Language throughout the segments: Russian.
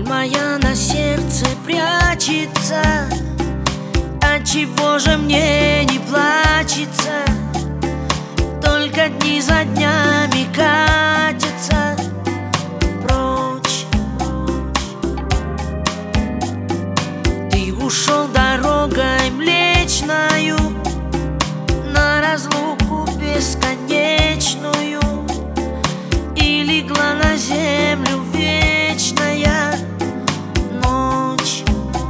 моя на сердце прячется, отчего же мне не плачется? Только дни за днями катятся прочь. Ты ушел дорогой Млечною на разлуку бесконечную, и легла на землю вечная ночь.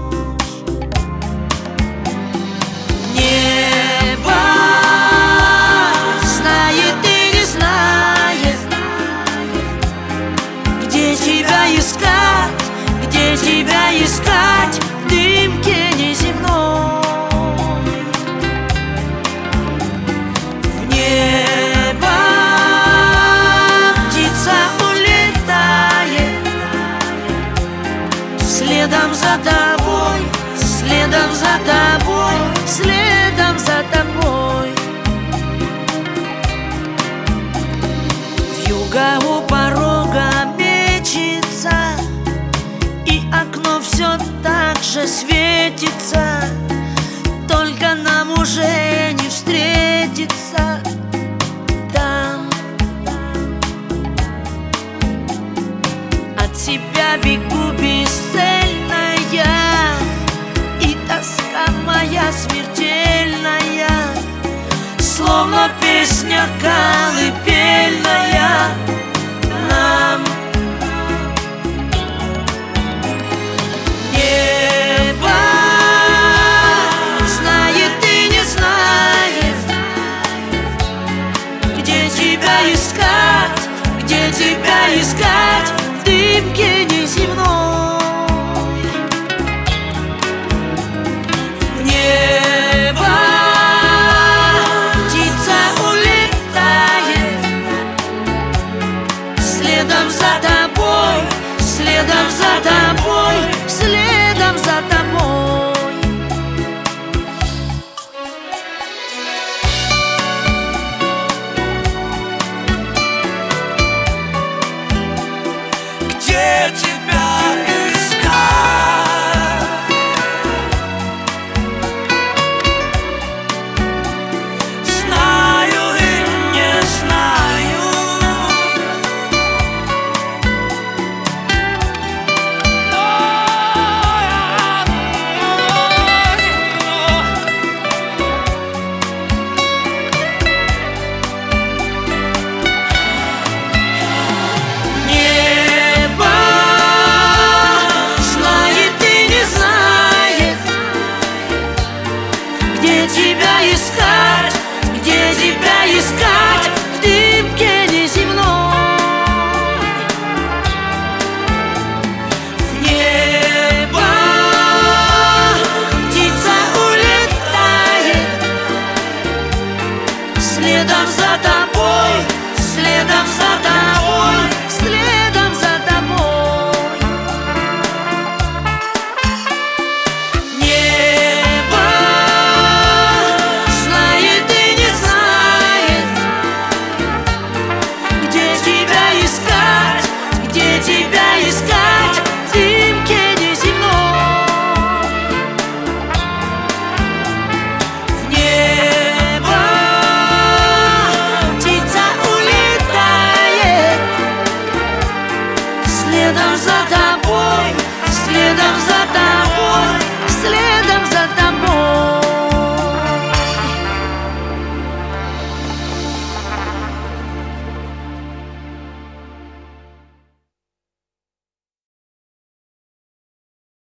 Небо знает и не знает, где тебя искать, где тебя искать в дымке неземной. В небо птица улетает следом за тобой, следом за тобой, следом за тобой. Вьюга у порога мечется, и окно все так же светится, только нам уже не встретиться там. От тебя бегу бесцельная, и тоска моя смертельная, словно песня колыбельная.